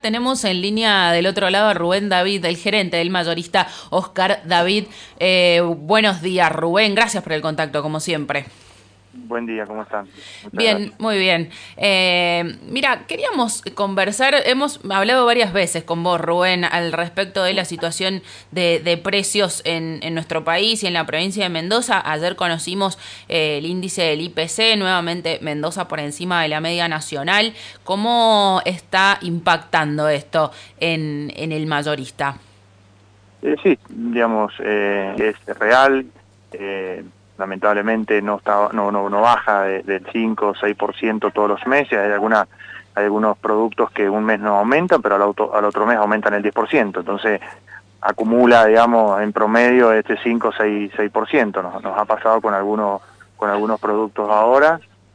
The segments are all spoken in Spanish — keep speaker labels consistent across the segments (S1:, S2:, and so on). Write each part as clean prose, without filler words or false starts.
S1: Tenemos en línea del otro lado a Rubén David, el gerente del mayorista Oscar David. Buenos días, Rubén. Gracias por el contacto, como siempre.
S2: Buen día, ¿cómo están? Muchas
S1: Bien,
S2: gracias.
S1: muy bien. Mira, queríamos conversar, hemos hablado varias veces con vos, Rubén, al respecto de la situación de precios en nuestro país y en la provincia de Mendoza. Ayer conocimos el índice del IPC, nuevamente Mendoza por encima de la media nacional. ¿Cómo está impactando esto en el mayorista?
S2: Sí, digamos, es real. eh, Lamentablemente no baja del 5 o 6% todos los meses. Hay algunos productos que un mes no aumentan, pero al otro mes aumentan el 10%. Entonces acumula, digamos, en promedio este 5 o 6%. Nos ha pasado con algunos productos ahora,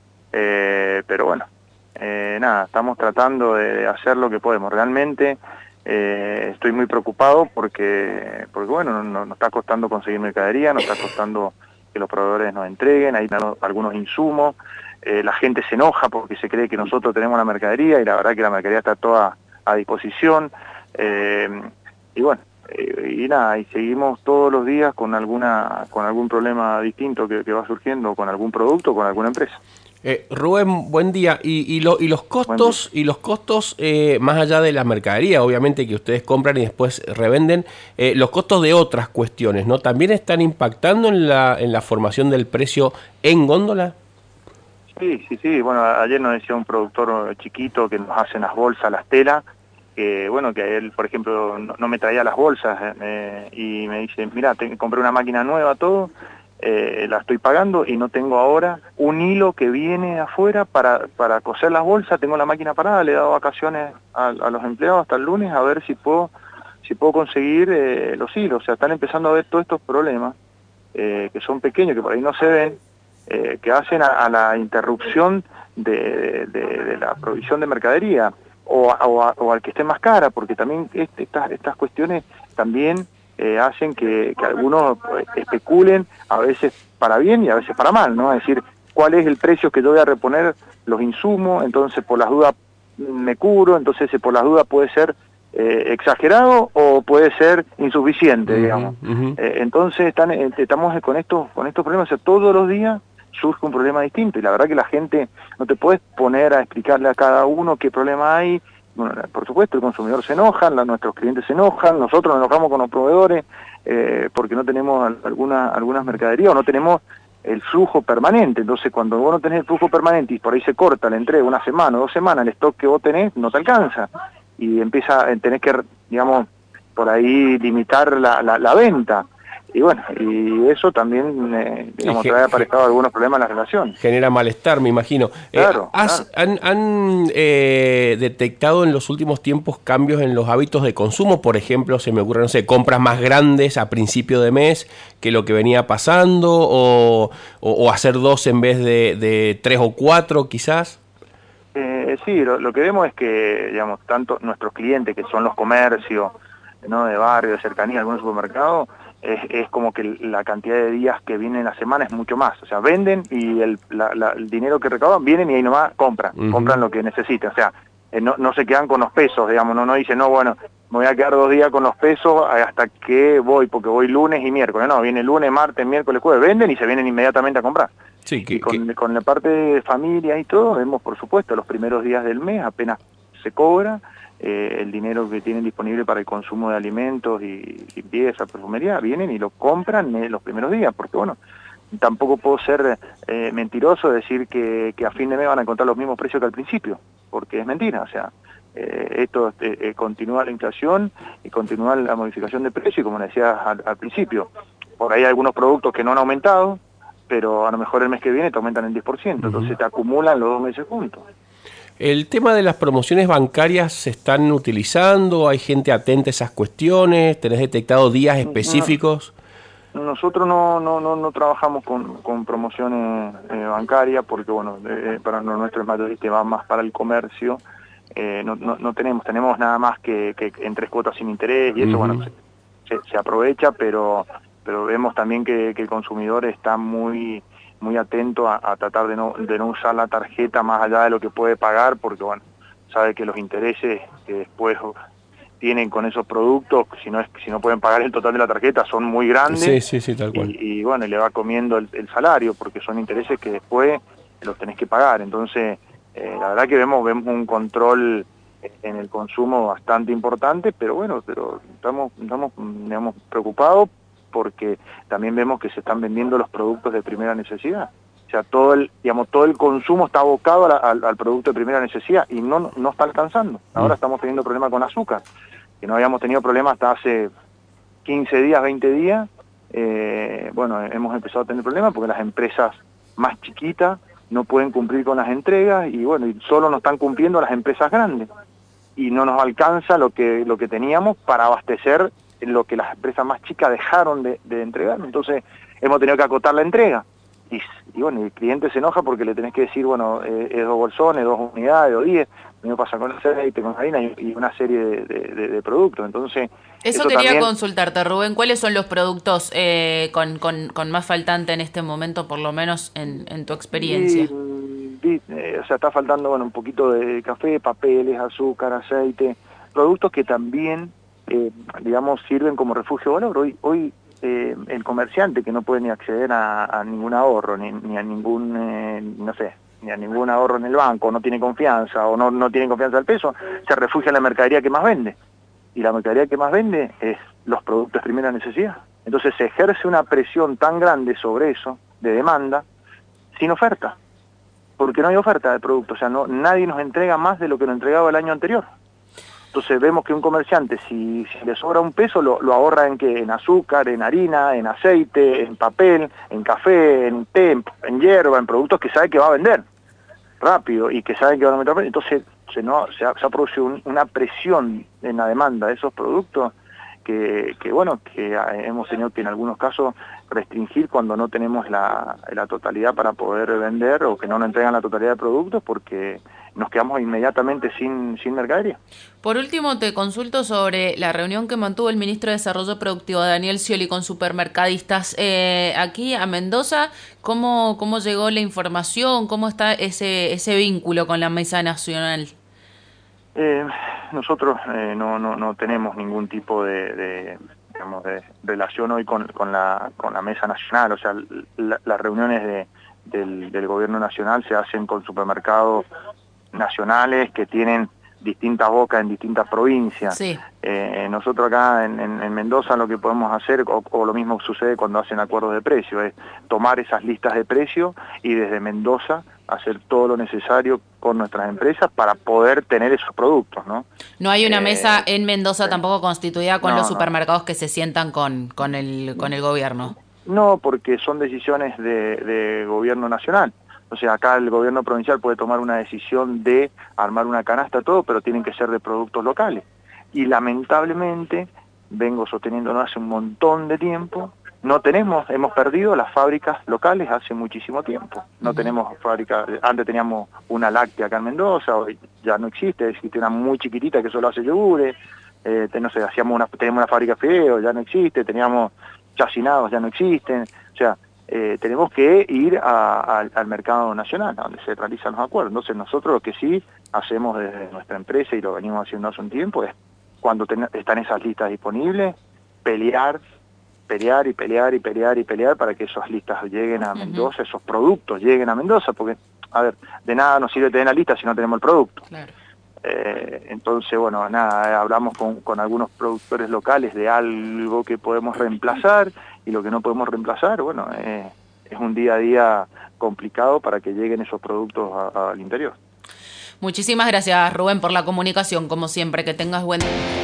S2: pero bueno, nada, estamos tratando de hacer lo que podemos. Realmente estoy muy preocupado porque bueno, nos está costando conseguir mercadería, nos está costando que los proveedores nos entreguen, hay algunos insumos, la gente se enoja porque se cree que nosotros tenemos la mercadería y la verdad que la mercadería está toda a disposición, eh, y bueno, y nada, y seguimos todos los días con algún problema distinto que va surgiendo con algún producto o con alguna empresa.
S3: Rubén, buen día. Y
S2: Buen día.
S3: los costos más allá de la mercadería, obviamente que ustedes compran y después revenden, los costos de otras cuestiones, ¿no? ¿También están impactando en la formación del precio en góndola?
S2: Sí, sí, sí. Bueno, ayer nos decía un productor chiquito que nos hace las bolsas, las telas, que bueno, que él, por ejemplo, no me traía las bolsas, y me dice, mira, compré una máquina nueva, todo, la estoy pagando y no tengo ahora un hilo que viene de afuera para coser las bolsas, tengo la máquina parada, le he dado vacaciones a los empleados hasta el lunes a ver si puedo conseguir los hilos. O sea, están empezando a ver todos estos problemas, que son pequeños, que por ahí no se ven, que hacen a la interrupción de la provisión de mercadería o al que esté más cara, porque también estas cuestiones también hacen que algunos especulen, a veces para bien y a veces para mal, ¿no? Es decir, cuál es el precio que yo voy a reponer los insumos, entonces por las dudas me cubro, entonces por las dudas puede ser exagerado o puede ser insuficiente, digamos.
S3: Ujú, ujú.
S2: Entonces estamos con estos problemas, o sea, todos los días surge un problema distinto y la verdad que la gente no te puedes poner a explicarle a cada uno qué problema hay. Bueno, por supuesto el consumidor se enoja, nuestros clientes se enojan, nosotros nos enojamos con los proveedores porque no tenemos algunas mercaderías o no tenemos el flujo permanente. Entonces cuando vos no tenés el flujo permanente y por ahí se corta la entrega una semana o 2 semanas, el stock que vos tenés no te alcanza y tenés que, digamos, por ahí limitar la venta. Y bueno, y eso también,
S3: Sí,
S2: digamos, trae aparejado algunos problemas en la relación.
S3: genera malestar, me imagino.
S2: Claro, claro.
S3: ¿Han detectado en los últimos tiempos cambios en los hábitos de consumo? Por ejemplo, se me ocurre, no sé, compras más grandes a principio de mes que lo que venía pasando, o hacer dos en vez de tres o cuatro, quizás.
S2: Sí, lo que vemos es que, digamos, tanto nuestros clientes, que son los comercios, ¿no?, de barrio, de cercanía, algunos supermercados, es como que la cantidad de días que vienen en la semana es mucho más. O sea, venden y el dinero que recaudan, vienen y ahí nomás compran
S3: Ujú.
S2: lo que necesitan. O sea, no se quedan con los pesos, digamos, no dicen, no, bueno, me voy a quedar 2 días con los pesos hasta que voy, porque voy lunes y miércoles. No, viene lunes, martes, miércoles, jueves, venden y se vienen inmediatamente a comprar.
S3: Sí,
S2: Y con la parte de familia y todo, vemos por supuesto los primeros días del mes, apenas se cobra, el dinero que tienen disponible para el consumo de alimentos y limpieza, perfumería, vienen y lo compran los primeros días, porque bueno, tampoco puedo ser mentiroso, decir que a fin de mes van a encontrar los mismos precios que al principio, porque es mentira. O sea, esto continúa la inflación y continúa la modificación de precio, y como le decía al principio, por ahí hay algunos productos que no han aumentado, pero a lo mejor el mes que viene te aumentan el 10%, entonces te acumulan los 2 meses juntos.
S3: el tema de las promociones bancarias se están utilizando, hay gente atenta a esas cuestiones, tenés detectado días
S2: No,
S3: específicos.
S2: nosotros no trabajamos con promociones bancarias porque, bueno, para nuestro mayorista va más para el comercio. No tenemos nada más que en 3 cuotas sin interés y eso, bueno,
S3: Ujú.
S2: se aprovecha, pero vemos también que el consumidor está muy atento a tratar de no usar la tarjeta más allá de lo que puede pagar, porque bueno, sabe que los intereses que después tienen con esos productos, si no pueden pagar el total de la tarjeta, son muy grandes.
S3: Sí, tal cual.
S2: Y bueno, le va comiendo el salario, porque son intereses que después los tenés que pagar. Entonces, la verdad que vemos un control en el consumo bastante importante, pero bueno, estamos digamos, preocupados porque también vemos que se están vendiendo los productos de primera necesidad. O sea, todo el consumo está abocado al producto de primera necesidad y no está alcanzando. Ahora estamos teniendo problemas con azúcar, que no habíamos tenido problemas hasta hace 15 días, 20 días. Bueno, hemos empezado a tener problemas porque las empresas más chiquitas no pueden cumplir con las entregas y bueno, y solo nos están cumpliendo las empresas grandes. Y no nos alcanza lo que teníamos para abastecer lo que las empresas más chicas dejaron de entregar. Entonces, hemos tenido que acotar la entrega. Y bueno, el cliente se enoja porque le tenés que decir, bueno, es 2 bolsones, 2 unidades o 10, me pasa con aceite, con harina y una serie de productos. Entonces,
S1: eso quería
S2: también
S1: consultarte, Rubén, ¿cuáles son los productos con más faltante en este momento, por lo menos en tu experiencia?
S2: O sea, está faltando, bueno, un poquito de café, papeles, azúcar, aceite, productos que también, digamos, sirven como refugio de valor. Hoy el comerciante que no puede ni acceder a ningún ahorro, ni a ningún, no sé, ni a ningún ahorro en el banco, no tiene confianza o no tiene confianza del peso, se refugia en la mercadería que más vende. Y la mercadería que más vende es los productos de primera necesidad. Entonces se ejerce una presión tan grande sobre eso, de demanda, sin oferta. Porque no hay oferta de producto, o sea, nadie nos entrega más de lo que nos entregaba el año anterior. Entonces vemos que un comerciante, si le sobra un peso, lo ahorra en ¿qué? En azúcar, en harina, en aceite, en papel, en café, en té, en hierba, en productos que sabe que va a vender rápido y que sabe que van a aumentar. Entonces se ha producido una presión en la demanda de esos productos que hemos tenido que en algunos casos restringir cuando no tenemos la totalidad para poder vender o que no nos entregan la totalidad de productos porque nos quedamos inmediatamente sin mercadería.
S1: Por último, te consulto sobre la reunión que mantuvo el ministro de Desarrollo Productivo, Daniel Scioli, con supermercadistas. Aquí a Mendoza, ¿cómo llegó la información? ¿Cómo está ese vínculo con la Mesa Nacional?
S2: Nosotros no tenemos ningún tipo de relación hoy con la Mesa Nacional. O sea, las reuniones del gobierno nacional se hacen con supermercados nacionales que tienen distintas bocas en distintas provincias.
S1: Sí.
S2: Nosotros acá en Mendoza lo que podemos hacer, o lo mismo sucede cuando hacen acuerdos de precio, es tomar esas listas de precio y desde Mendoza hacer todo lo necesario con nuestras empresas para poder tener esos productos, ¿no?
S1: No hay una mesa en Mendoza tampoco constituida con los supermercados
S2: no.
S1: que se sientan con el gobierno.
S2: No, porque son decisiones de gobierno nacional. O sea, acá el gobierno provincial puede tomar una decisión de armar una canasta, todo, pero tienen que ser de productos locales. Y lamentablemente, vengo sosteniéndolo hace un montón de tiempo, hemos perdido las fábricas locales hace muchísimo tiempo. No tenemos fábricas, antes teníamos una láctea acá en Mendoza, hoy ya no existe una muy chiquitita que solo hace yogures, no sé, teníamos una fábrica de fideos, ya no existe, teníamos chacinados, ya no existen, o sea, tenemos que ir al mercado nacional, donde se realizan los acuerdos. Entonces nosotros lo que sí hacemos desde nuestra empresa, y lo venimos haciendo hace un tiempo, es cuando están esas listas disponibles, pelear para que esas listas lleguen a Mendoza, esos productos lleguen a Mendoza, porque, a ver, de nada nos sirve tener la lista si no tenemos el producto. Claro. Entonces, bueno, nada, hablamos con algunos productores locales de algo que podemos reemplazar, y lo que no podemos reemplazar, bueno, es un día a día complicado para que lleguen esos productos al interior.
S1: Muchísimas gracias, Rubén, por la comunicación, como siempre. Que tengas buen día.